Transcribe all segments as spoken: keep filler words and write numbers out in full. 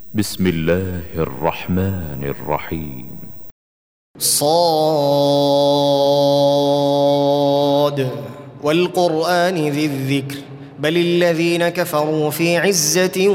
بسم الله الرحمن الرحيم. صاد والقرآن ذي الذكر بل الذين كفروا في عزة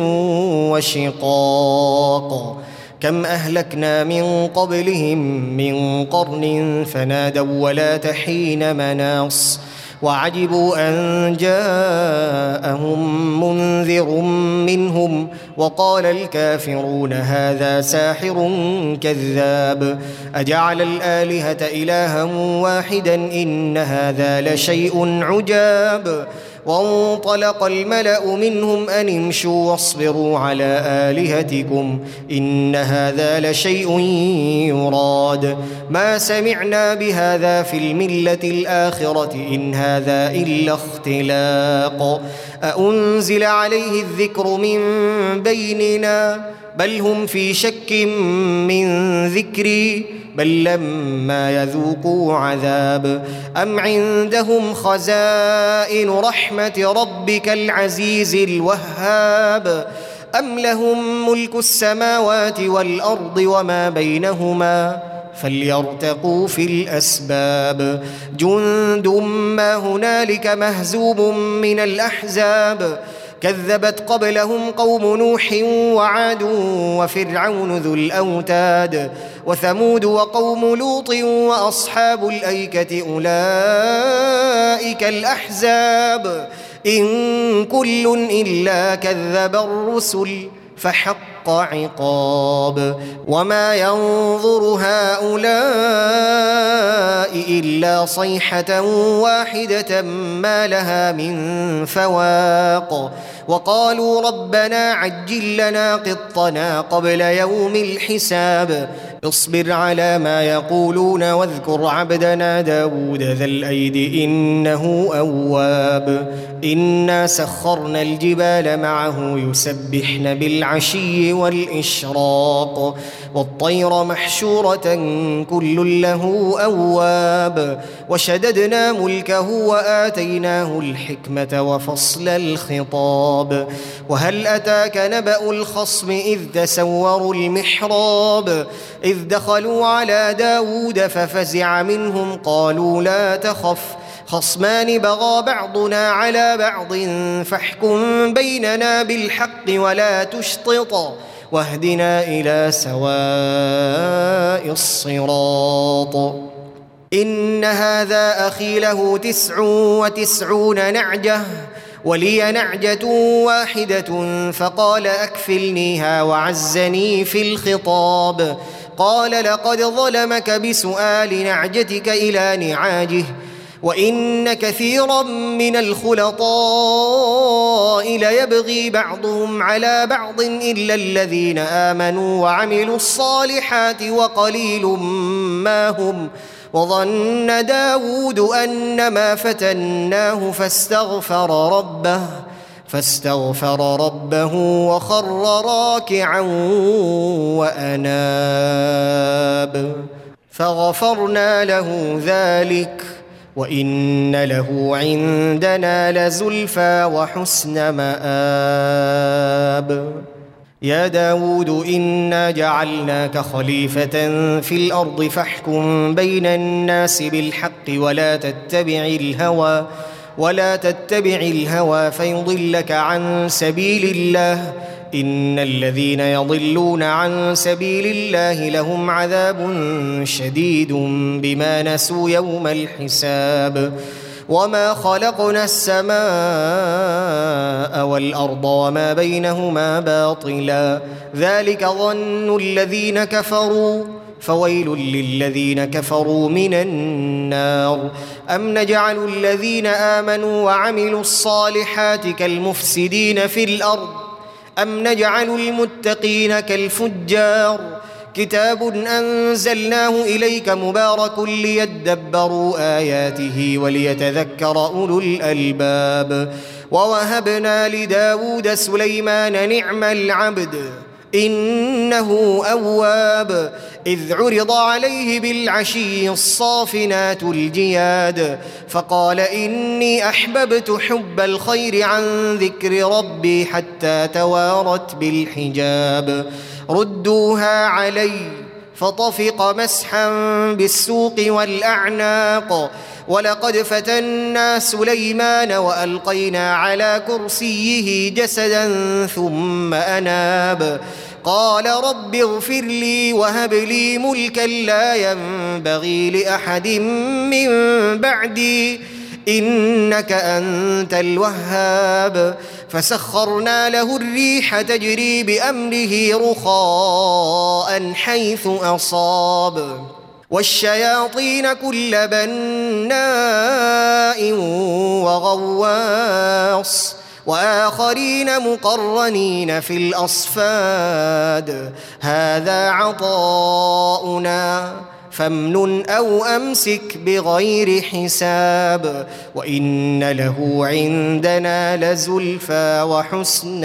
وشقاق كم أهلكنا من قبلهم من قرن فنادوا ولا تحين مناص وعجبوا أن جاءهم منذر منهم وقال الكافرون هذا ساحر كذاب أجعل الآلهة إلها واحدا إن هذا لشيء عجاب وانطلق الملأ منهم أن امشوا واصبروا على آلهتكم إن هذا لشيء يراد ما سمعنا بهذا في الملة الآخرة إن هذا إلا اختلاق أأنزل عليه الذكر من بيننا بل هم في شك من ذكري بل لما يذوقوا عذاب أم عندهم خزائن رحمة ربك العزيز الوهاب أم لهم ملك السماوات والأرض وما بينهما فليرتقوا في الأسباب جند ما هنالك مهزوم من الأحزاب كذبت قبلهم قوم نوح وعاد وفرعون ذو الأوتاد وثمود وقوم لوط وأصحاب الأيكة أولئك الأحزاب إن كل إلا كذب الرسل فحق عقاب وما ينظر هؤلاء إلا صيحة واحدة ما لها من فواق وقالوا ربنا عجل لنا قطنا قبل يوم الحساب اصبر على ما يقولون واذكر عبدنا داود ذا الأيد إنه أواب إنا سخرنا الجبال معه يسبحن بالعشي والإشراق والطير محشورة كل له أواب وشددنا ملكه وآتيناه الحكمة وفصل الخطاب وهل أتاك نبأ الخصم إذ تسوروا المحراب إذ دخلوا على داود ففزع منهم قالوا لا تخف خصمان بغى بعضنا على بعض فاحكم بيننا بالحق ولا تشطط واهدنا إلى سواء الصراط إن هذا أخي له تسع وتسعون نعجة ولي نعجة واحدة فقال أكفلنيها وعزني في الخطاب قال لقد ظلمك بسؤال نعجتك إلى نعاجه وإن كثيرا من الخلطاء ليبغي بعضهم على بعض إلا الذين آمنوا وعملوا الصالحات وقليل ما هم وظن داود أنما فتناه فاستغفر ربه فاستغفر ربه وخر راكعا وأناب فغفرنا له ذلك وإن له عندنا لزلفى وحسن مآب يا داود إنا جعلناك خليفة في الأرض فاحكم بين الناس بالحق ولا تتبع الهوى ولا تتبع الهوى فيضلك عن سبيل الله إن الذين يضلون عن سبيل الله لهم عذاب شديد بما نسوا يوم الحساب وما خلقنا السماء والأرض وما بينهما باطلا ذلك ظن الذين كفروا فويل للذين كفروا من النار أم نجعل الذين آمنوا وعملوا الصالحات كالمفسدين في الأرض أم نجعل المتقين كالفجار كتاب أنزلناه إليك مبارك ليدبروا آياته وليتذكر أولو الألباب ووهبنا لداود سليمان نعم العبد إنه أواب إذ عرض عليه بالعشي الصافنات الجياد فقال إني أحببت حب الخير عن ذكر ربي حتى توارت بالحجاب ردوها علي فطفق مسحا بالسوق والأعناق ولقد فتنا سليمان وألقينا على كرسيه جسدا ثم أناب قال رب اغفر لي وهب لي ملكا لا ينبغي لأحد من بعدي إنك أنت الوهاب فسخرنا له الريح تجري بأمره رخاء حيث أصاب والشياطين كل بناء وغواص وآخرين مقرنين في الأصفاد هذا عطاؤنا فامنن أو أمسك بغير حساب وإن له عندنا لزلفى وحسن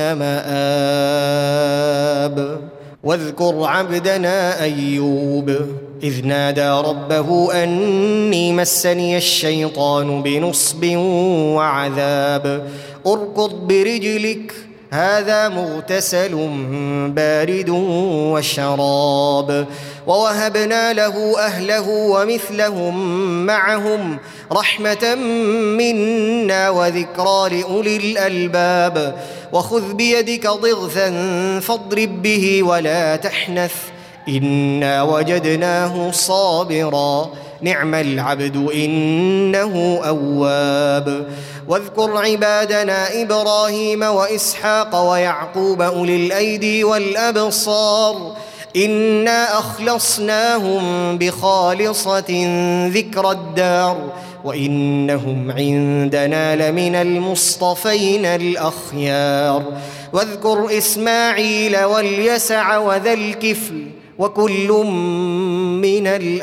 مآب واذكر عبدنا أيوب إذ نادى ربه أني مسني الشيطان بنصب وعذاب اركض برجلك هذا مغتسل بارد وشراب ووهبنا له أهله ومثلهم معهم رحمة منا وذكرى لأولي الألباب وخذ بيدك ضغثا فاضرب به ولا تحنث إنا وجدناه صابرا نعم العبد إنه أواب واذكر عبادنا إبراهيم وإسحاق ويعقوب أولي الأيدي والأبصار إنا أخلصناهم بخالصة ذكر الدار وإنهم عندنا لمن المصطفين الأخيار واذكر إسماعيل واليسع وذا الكفل وكل من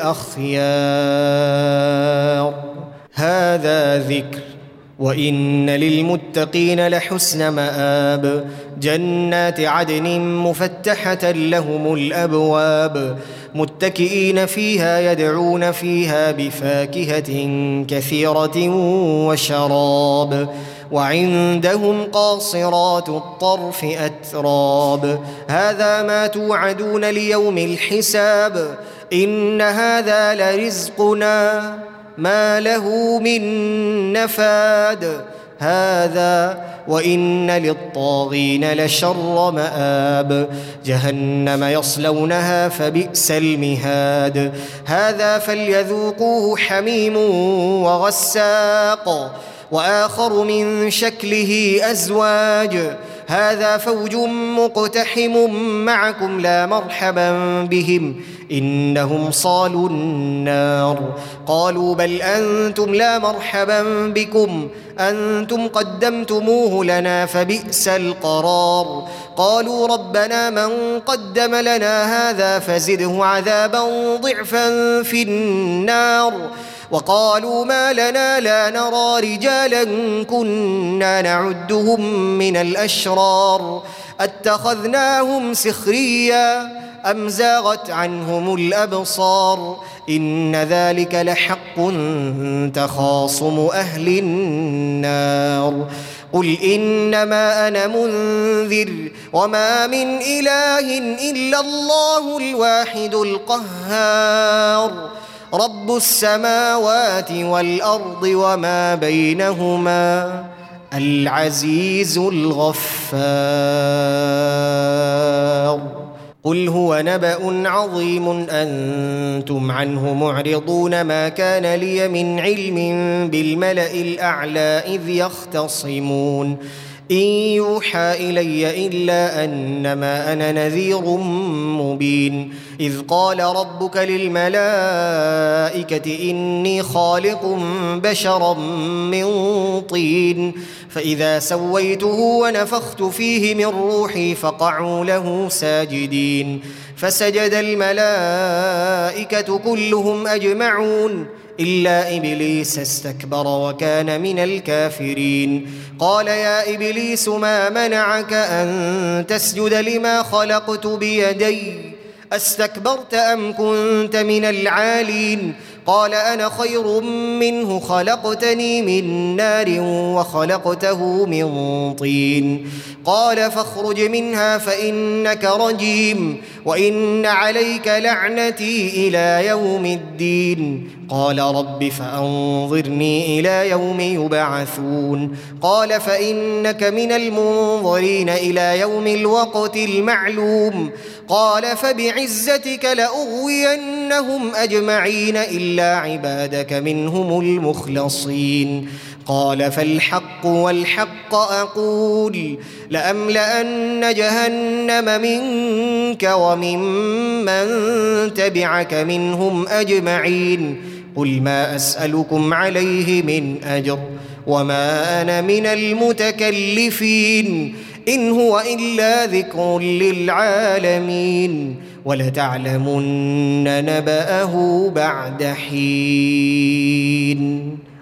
الأخيار هذا ذكر وإن للمتقين لحسن مآب جنات عدن مفتحة لهم الأبواب متكئين فيها يدعون فيها بفاكهة كثيرة وشراب وعندهم قاصرات الطرف أتراب هذا ما توعدون ليوم الحساب إن هذا لرزقنا ما له من نفاد هذا وإن للطاغين لشر مآب جهنم يصلونها فبئس المهاد هذا فليذوقوه حميم وغساق وآخر من شكله أزواج هذا فوج مقتحم معكم لا مرحبا بهم إنهم صالوا النار قالوا بل أنتم لا مرحبا بكم أنتم قدمتموه لنا فبئس القرار قالوا ربنا من قدم لنا هذا فزده عذابا ضعفا في النار وقالوا ما لنا لا نرى رجالا كنا نعدهم من الأشرار أتخذناهم سخريا أم زاغت عنهم الأبصار إن ذلك لحق تخاصم أهل النار قل إنما أنا منذر وما من إله إلا الله الواحد القهار رب السماوات والأرض وما بينهما العزيز الغفار قل هو نبأ عظيم أنتم عنه معرضون ما كان لي من علم بالملأ الأعلى إذ يختصمون إن يوحى إلي إلا أنما أنا نذير مبين إذ قال ربك للملائكة إني خالق بشرا من طين فإذا سويته ونفخت فيه من روحي فقعوا له ساجدين فسجد الملائكة كلهم أجمعون إلا إبليس استكبر وكان من الكافرين. قال يا إبليس ما منعك أن تسجد لما خلقت بيدي أستكبرت أم كنت من العالين؟ قال أنا خير منه خلقتني من نار وخلقته من طين. قال فاخرج منها فإنك رجيم وإن عليك لعنتي إلى يوم الدين. قال رب فأنظرني إلى يوم يبعثون. قال فإنك من المنظرين إلى يوم الوقت المعلوم. قال فبعزتك لأغوينهم أجمعين إلا عبادك منهم المخلصين. قال فالحق والحق أقول لأملأن جهنم منك وممن تبعك منهم أجمعين. قل ما أسألكم عليه من أجر وما أنا من المتكلفين إن هو إلا ذكر للعالمين ولتعلمن نبأه بعد حين.